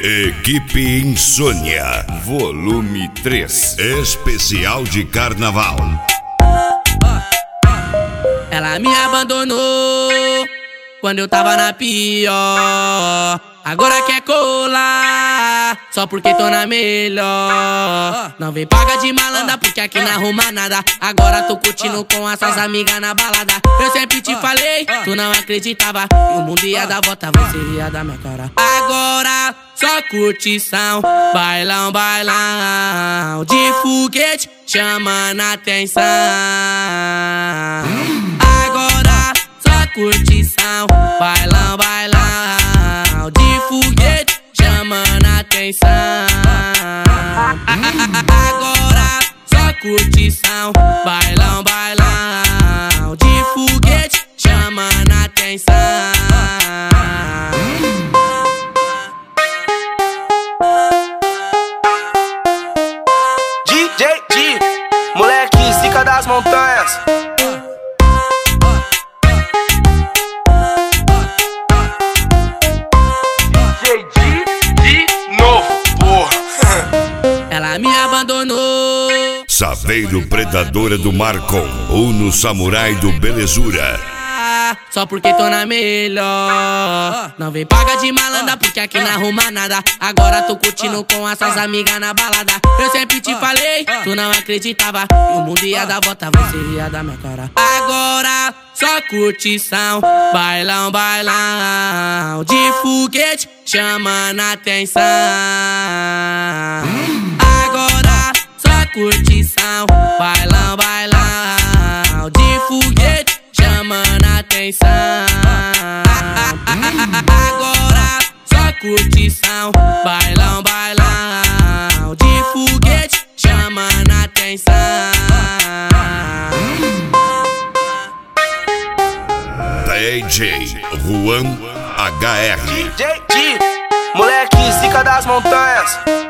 Equipe Insônia, volume 3, especial de carnaval. Ela me abandonou quando eu tava na pior. Agora quer colar só porque tô na melhor. Não vem paga de malandra porque aqui não arruma nada. Agora tô curtindo com as suas amigas na balada. Eu sempre te falei, tu não acreditava. E o mundo ia dar volta, você ia dar minha cara. Agora só curtição, bailão, bailão de foguete chamando a atenção. Agora só curtição, bailão, bailão de foguete chamando a atenção. Agora só curtição, bailão, bailão de foguete chamando a atenção. DJ, moleque zica das montanhas. DJ de novo, porra. Ela me abandonou. Saveiro Predadora do Marcon, Uno Samurai do Belezura. Só porque tô na melhor. Não vem paga de malandra porque aqui não arruma nada. Agora tô curtindo com as suas amigas na balada. Eu sempre te falei, tu não acreditava. E o mundo ia dar volta, você ia dar minha cara. Agora só curtição, bailão, bailão de foguete chamando a atenção. Agora só curtição, bailão, bailão de foguete chamando a atenção. Agora só curtição, bailão, bailão de foguete chamando a atenção. DJ Juan HR. DJ, moleque zica das montanhas.